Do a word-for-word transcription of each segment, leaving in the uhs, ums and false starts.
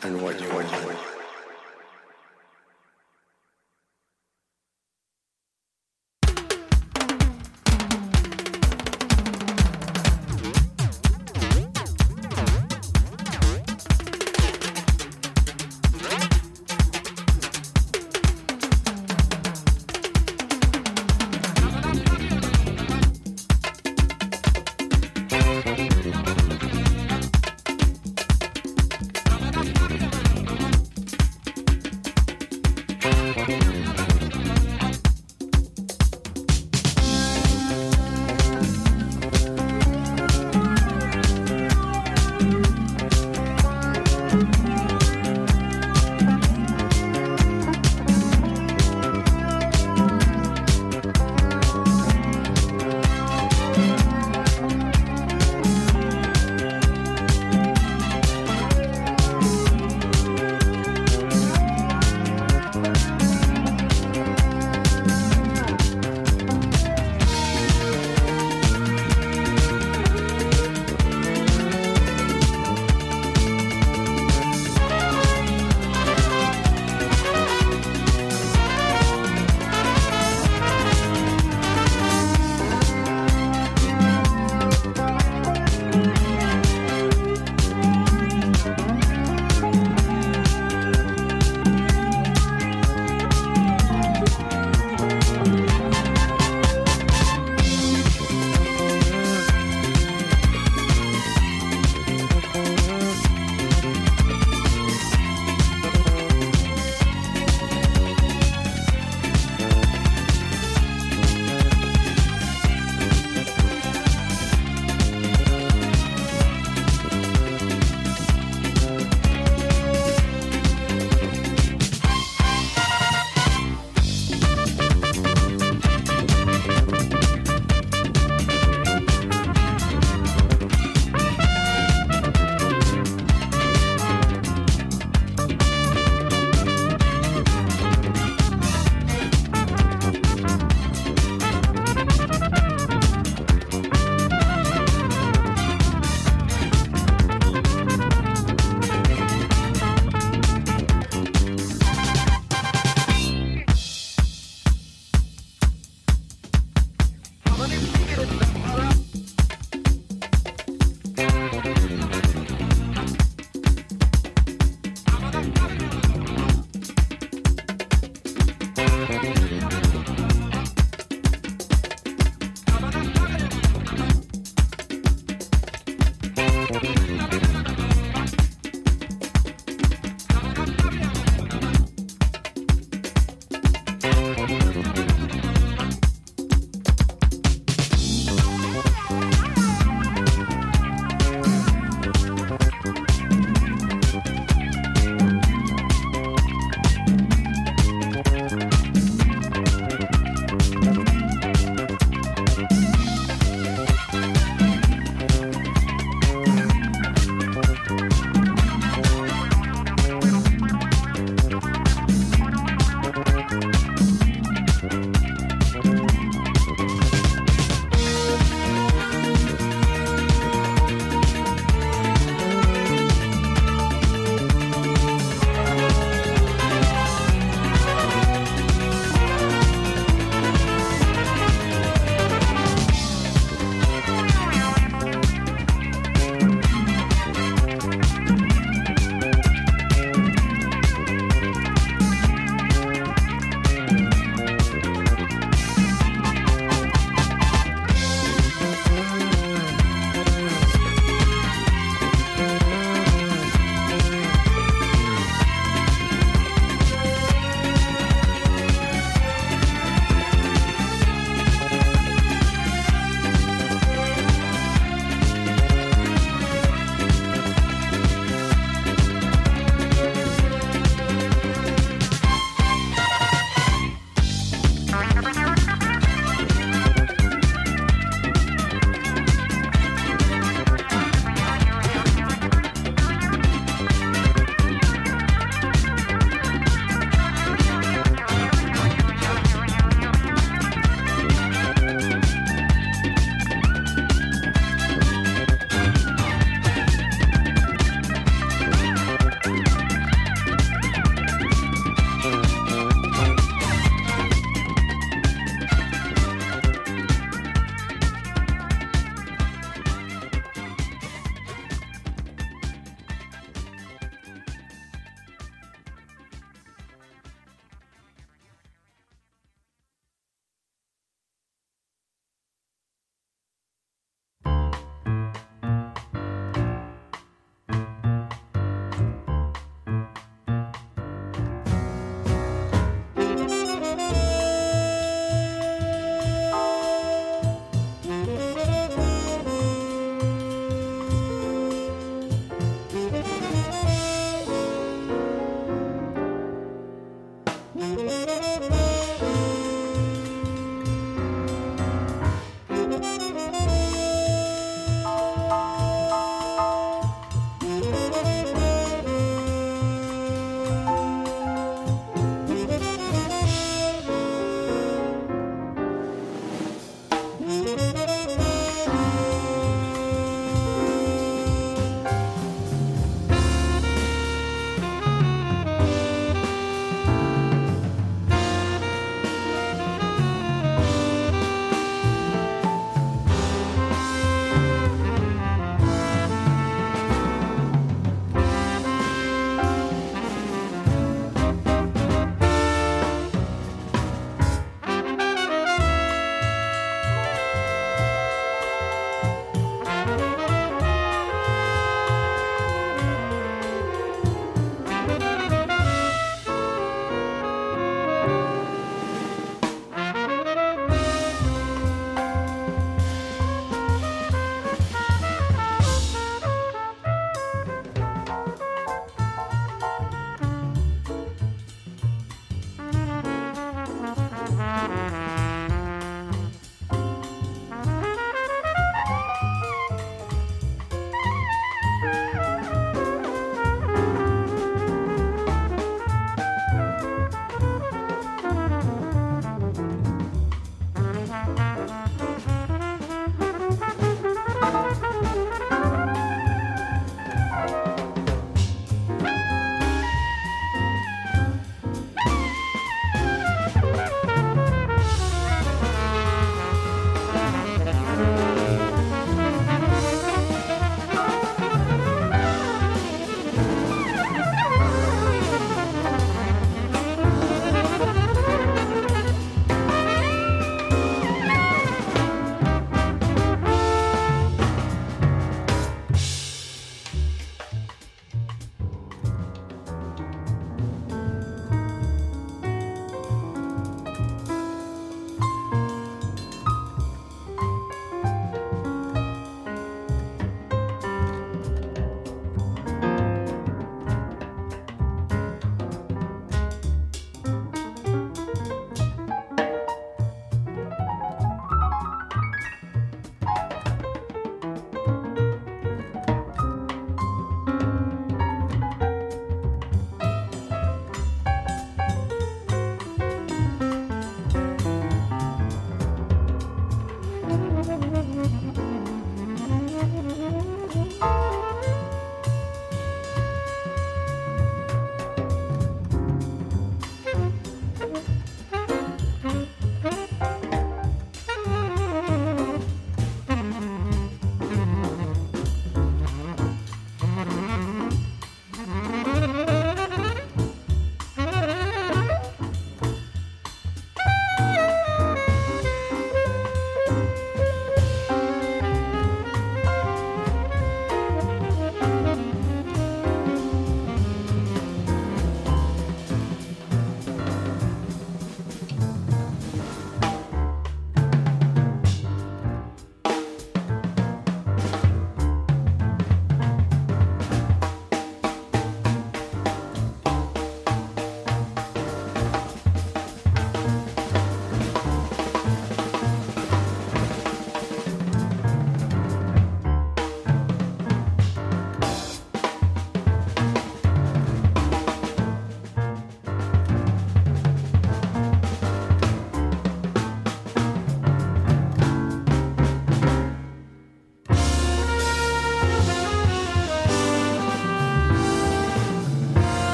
and what you want.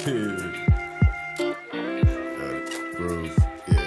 Groove, yeah.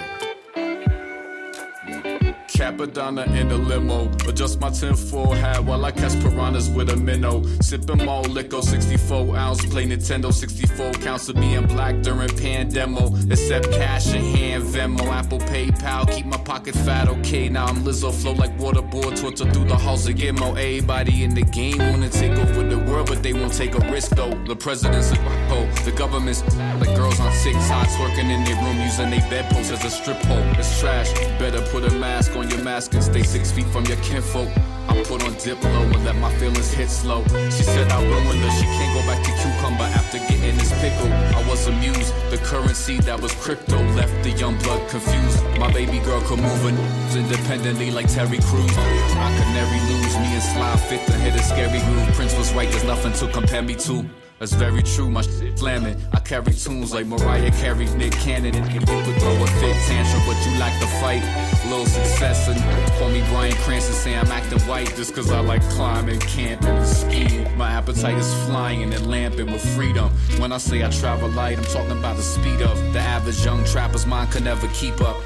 Capadonna in the limo, adjust my tinfoil hat while I catch piranhas with a minnow. Sipping more liquor, sixty-four ounce, play Nintendo, sixty-four counts of being black during pandemo. Accept cash in hand, Venmo, Apple, PayPal, keep my pocket fat, okay. Now I'm Lizzo, flow like waterboard, torture through the halls of Gitmo. Everybody in the game wanna take over the world, but they won't take a risk though. The president's a ho, the government's like girls on TikTok twerking in their room using their bedposts as a strip pole. It's trash, better put a mask on your mask and stay six feet from your kinfolk. I put on Diplo and let my feelings hit slow. She said I ruined her, she can't go back to cucumber after getting this pickle. I was amused, the currency that was crypto left the young blood confused. My baby girl could move her independently like Terry Crews. I could never lose, me and Sly fit to hit a scary groove. Prince was right, there's nothing to compare me to. That's very true, my shit flamming. I carry tunes like Mariah Carey, Nick Cannon. And you could throw a fit tantrum, but you like to fight. Little success and call me Bryan Cranston, say I'm acting white just cause I like climbing, camping, and skiing. My appetite is flying and lamping with freedom. When I say I travel light, I'm talking about the speed of the average young trapper's mind could never keep up.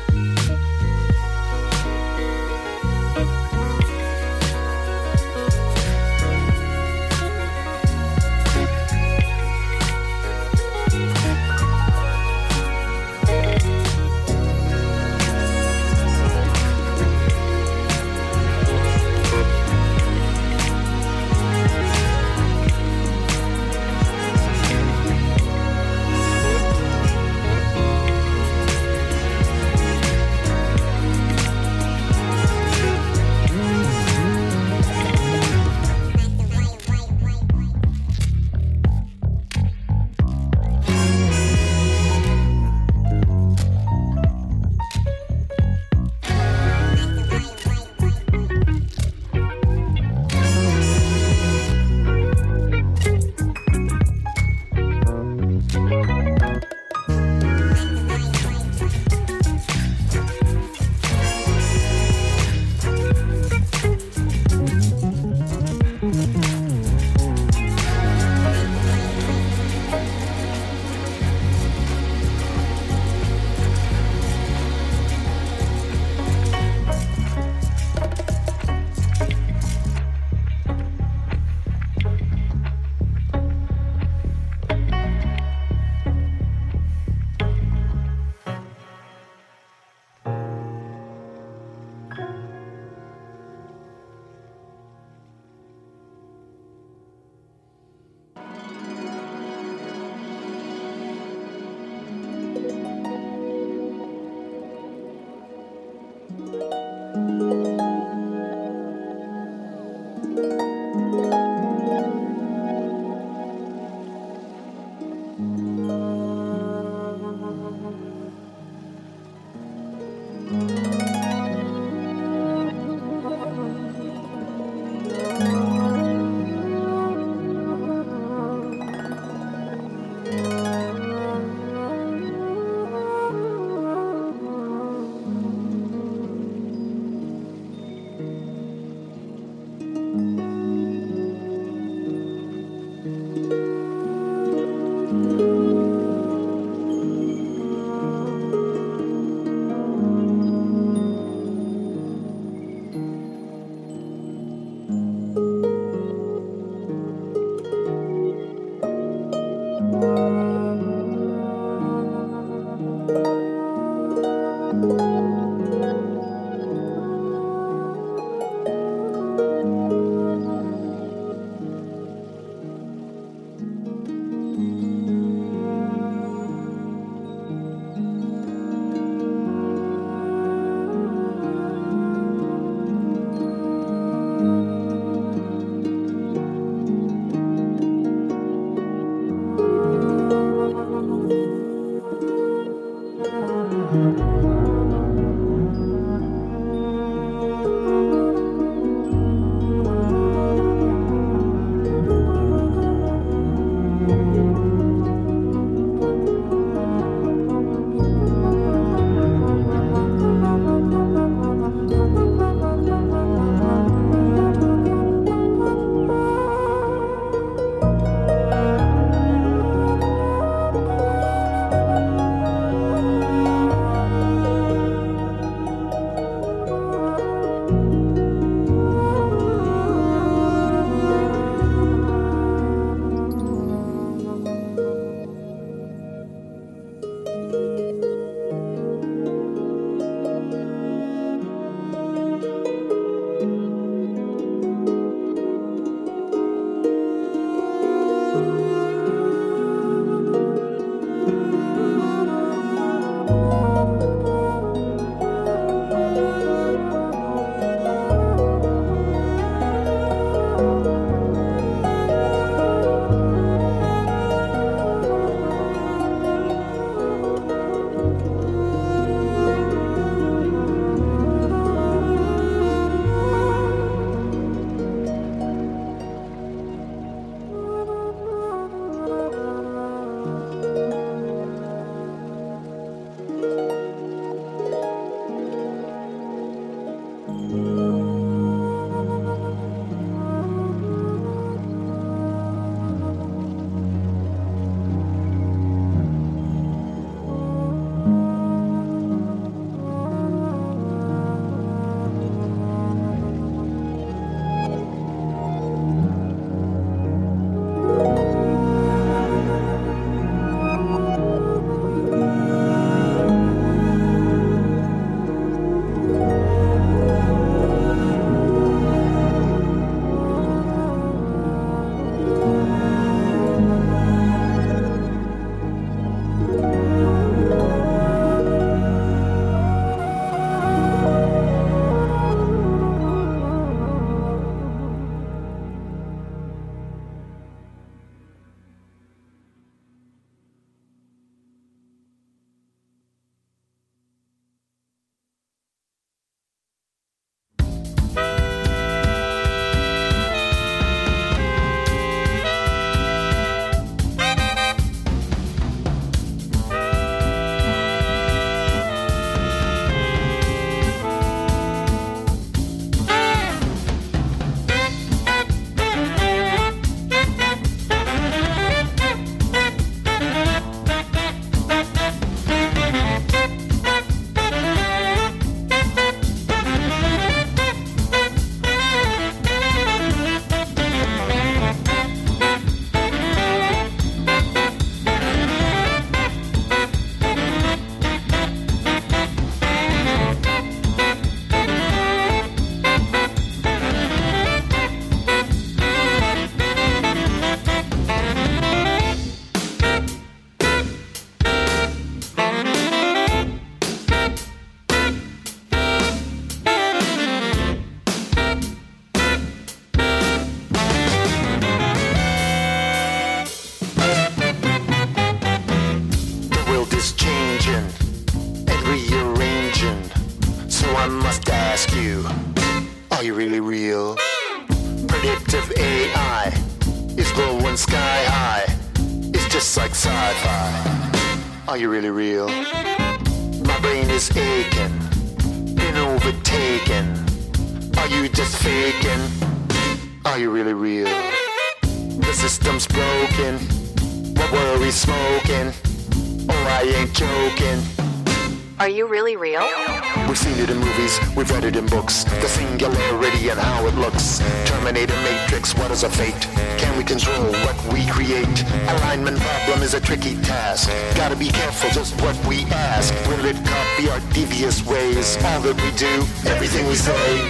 Are you really real? My brain is aching, been overtaken. Are you just faking? Are you really real? The system's broken. What were we smoking? Oh, I ain't joking. Are you really real? We've seen it in movies, we've read it in books. The singularity and how it looks. Terminator Matrix, what is a fate? Can we control what we create? Alignment problem is a tricky task. Gotta be careful just what we ask. Will it copy our devious ways? All that we do, everything we say.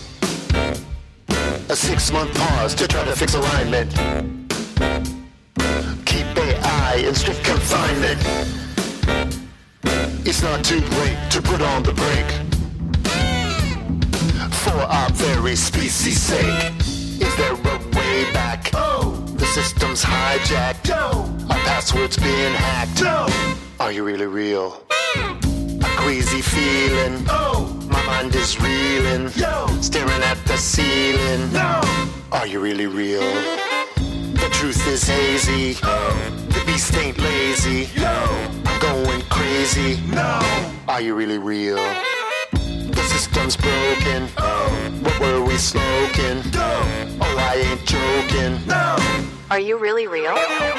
A six-month pause to try to fix alignment. Keep A I in strict confinement. It's not too late to put on the brake. For our very species' sake. Is there a way back? Oh, the system's hijacked. No, our password's being hacked. No, are you really real? A queasy feeling. Oh, my mind is reeling. Yo, staring at the ceiling. No, are you really real? The truth is hazy. Oh, the beast ain't lazy. Yo, I'm going crazy. No, are you really real? The system's broken. Oh, what were we smoking? No, oh, I ain't joking. No, are you really real?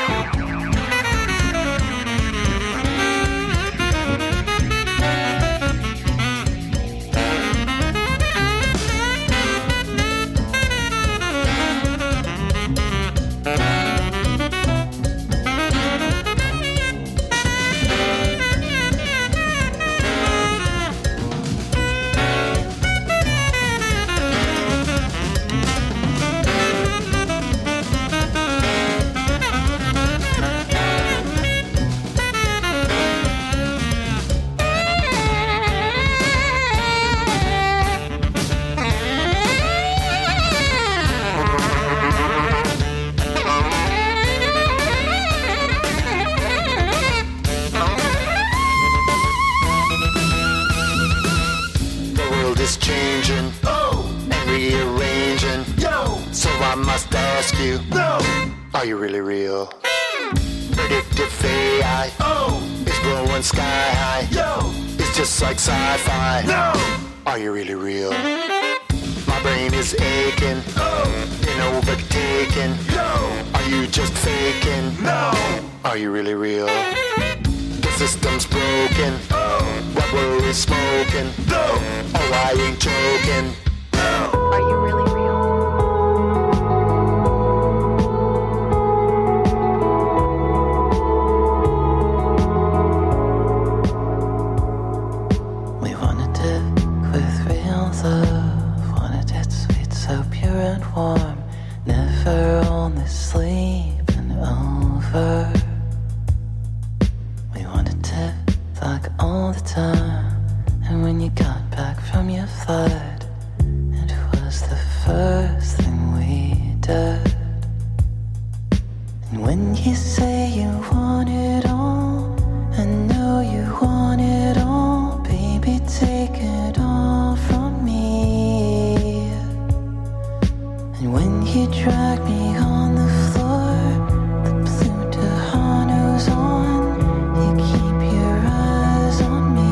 Changing, oh, and rearranging, yo. So I must ask you, no, are you really real? Predictive A I, oh, is blowing sky high, yo. It's just like sci-fi, no, are you really real? My brain is aching, oh, been overtaken, yo. Are you just faking? No, are you really real? The system's broken. Oh, what were we smoking? No, oh, I ain't joking. No, are you really real? We wanted it with real love. Wanted it sweet, so pure and warm. Never only sleeping over. Like all the time. And when you got back from your flight, it was the first thing we did. And when you say you want it all, I know you want it all. Baby, take it all from me. And when you drag me on the floor, the blue Tejano's on. You keep your eyes on me.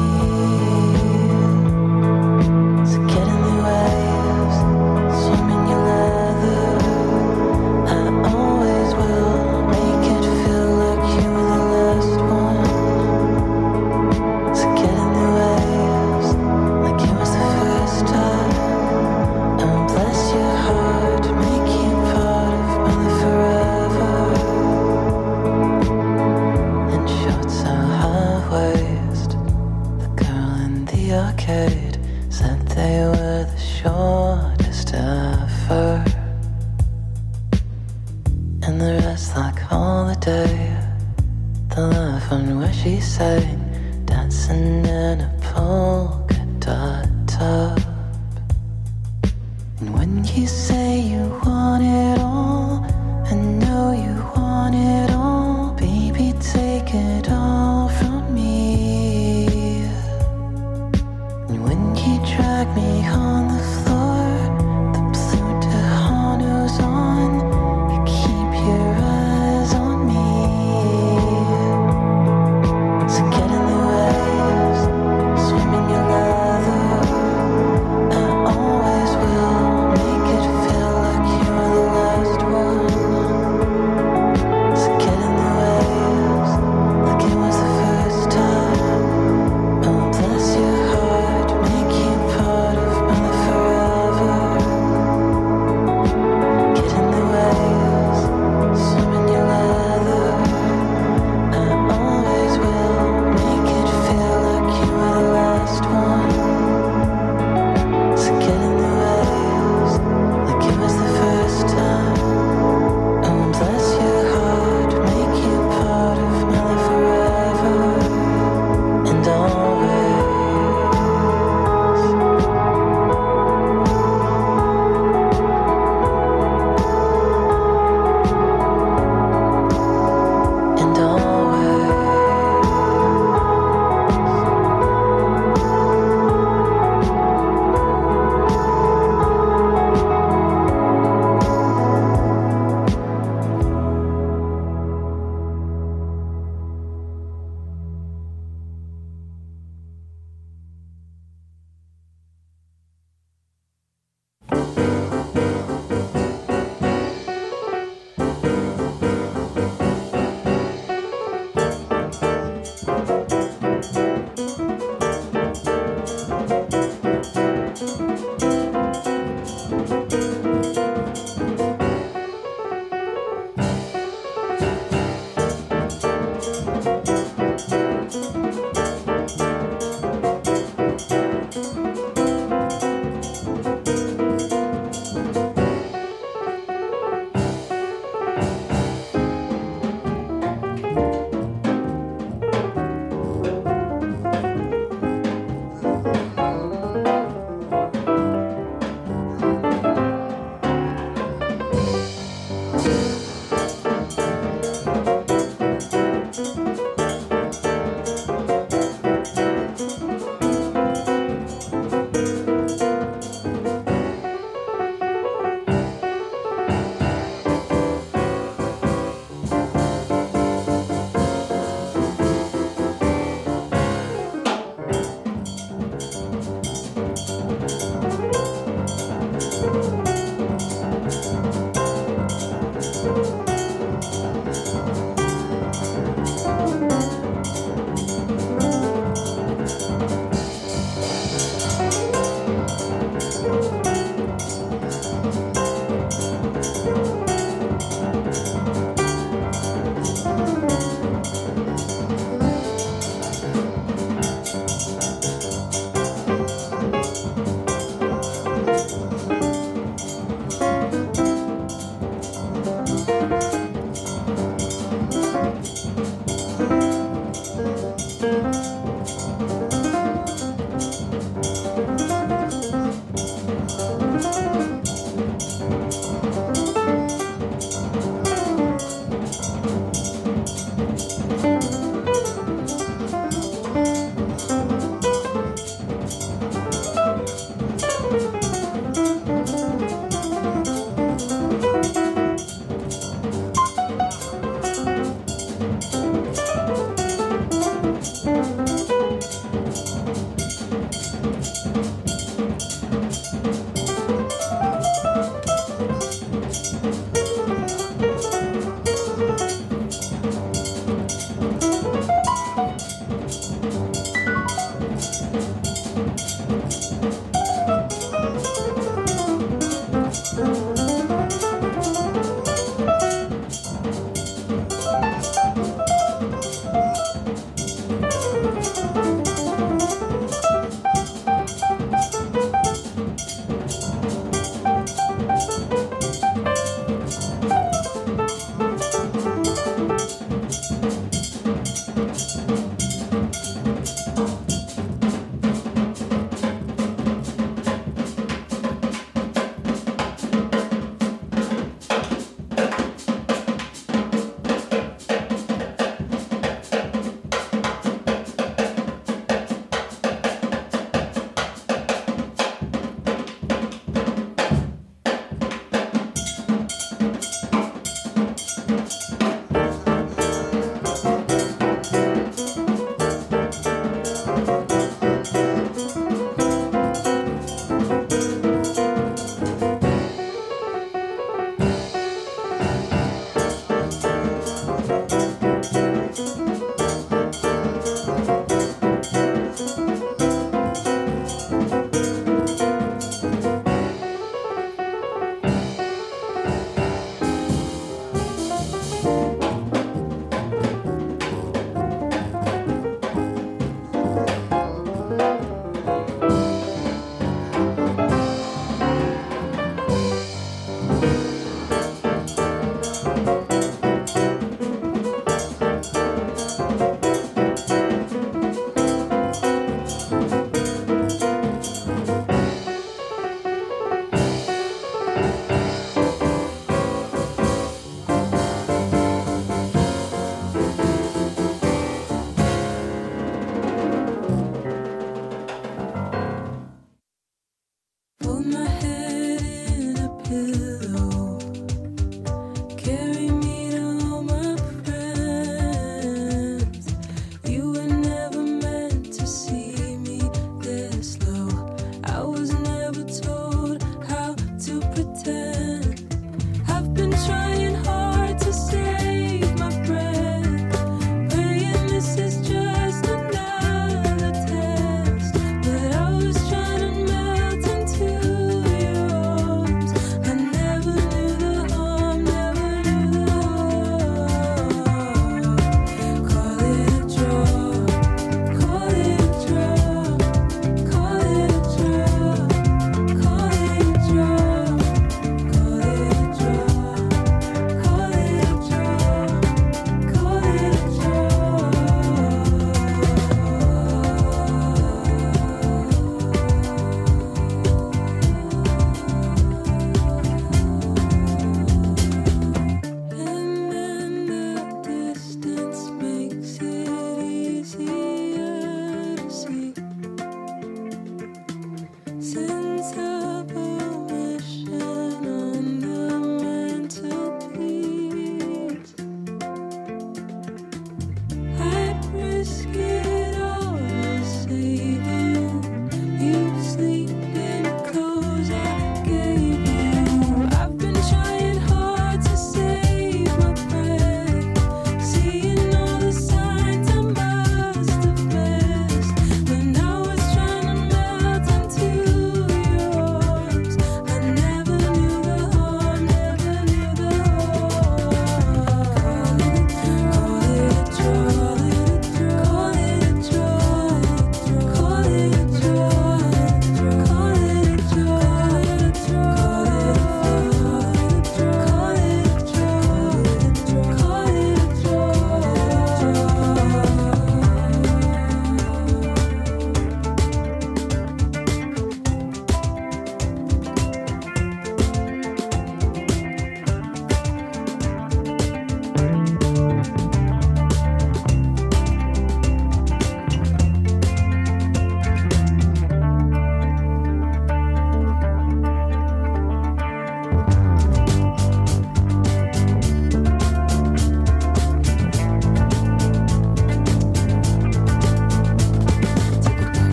So get in the waves, swim in your leather. I always will make it feel like you were the last one. So get in the waves, like it was the first time. And bless your heart, make you part of my forever. And shorts so high waist, the girl in the arcade said they were the shortest ever. And the rest like holiday, the love one where she sang, dancing in a polka dot top. And when you say you want it all, I know you want it all. Baby, take it all from me. And when you drag me on the floor, the blue Tejano's on. You keep your eyes on me. So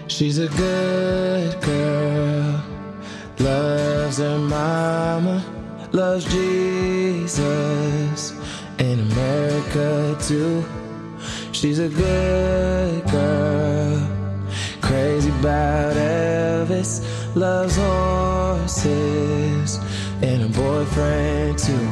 She's a good girl, loves her mama, loves Jesus, in America too. She's a good girl, crazy about Elvis, loves horses, and a boyfriend too.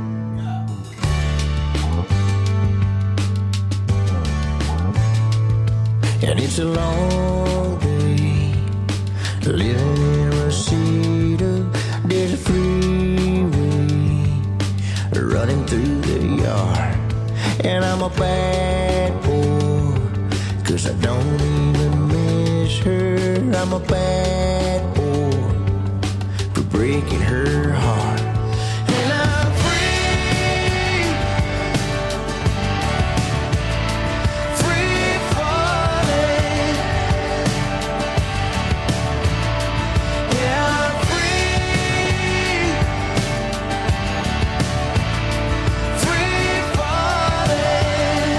And it's a long day living in Reseda. There's a freeway running through the yard, and I'm a bad boy, 'cause I don't even miss her. I'm a bad boy for breaking her heart. And I'm free, free falling. Yeah, I'm free, free falling.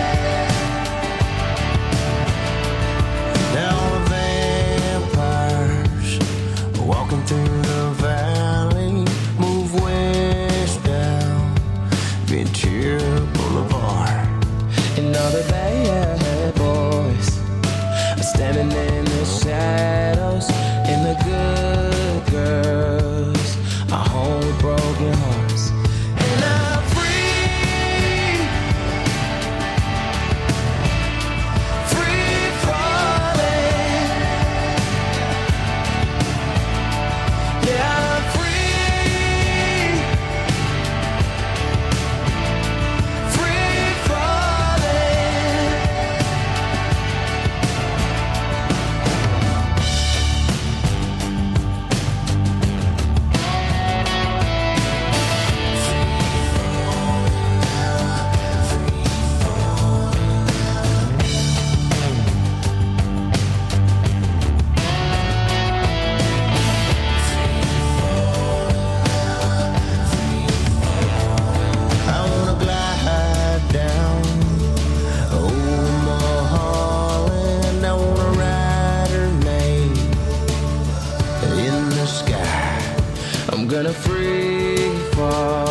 Now the vampires walking through the valley move west down Ventura Boulevard, and all the bad boys are standing in the shadows, and the good girls are home with broken hearts. And I'm free, free falling. Yeah, I'm free, free falling. I wanna glide down over Mulholland. I wanna write her name in the sky. I'm gonna free fall